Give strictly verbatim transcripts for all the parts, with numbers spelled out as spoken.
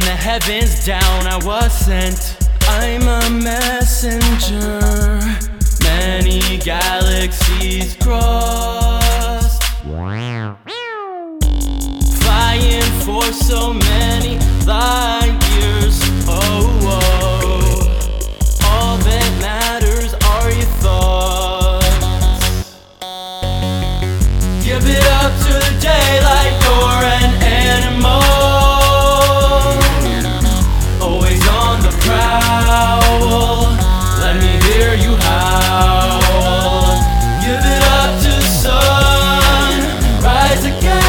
the heavens down, I was sent. I'm a messenger, many galaxies crossed, flying for so many light years. Oh, oh, all that matters are your thoughts. Give it up to the daylight, you're an animal, always on the prowl. Let me hear you howl. Give it up to the sun, rise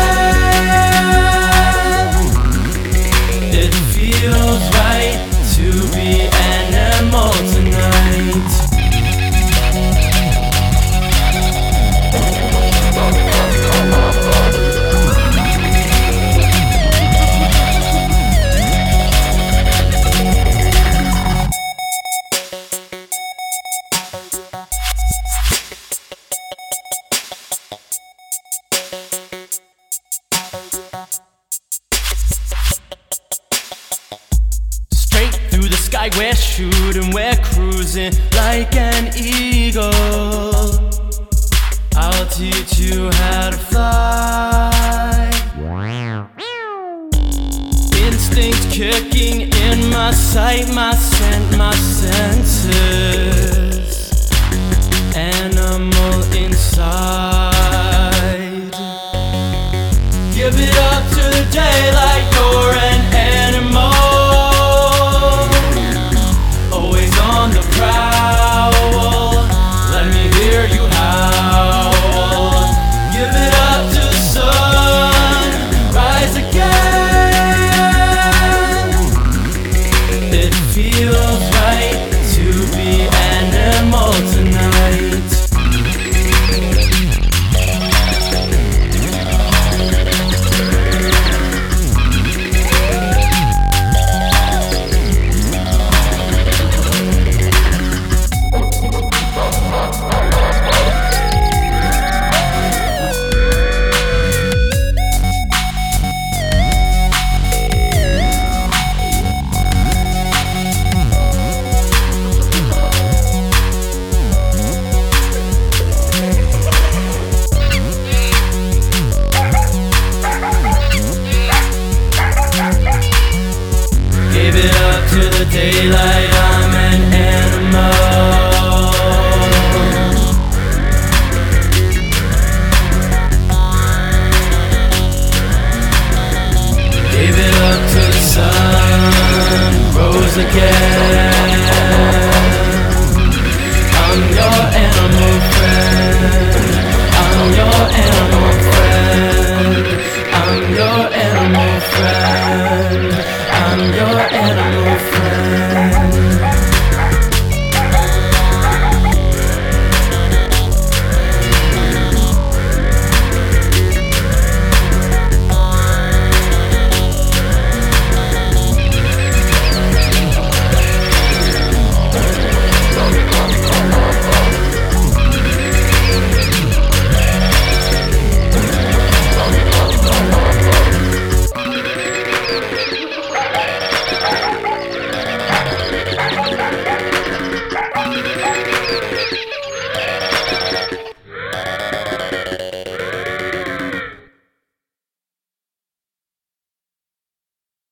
again. It feels right to be animal tonight. Sky, we're shooting, we're cruising like an eagle. I'll teach you how to fly. Instincts kicking in my sight, my scent, my senses. Animal inside. Give it up to the daylight, you're an animal, on the prowl. Let me hear you howl. Give it up to the sun, rise again. It feels right to be animal tonight. Give it up to the daylight, I'm an animal. Give it up to the sun, rose again.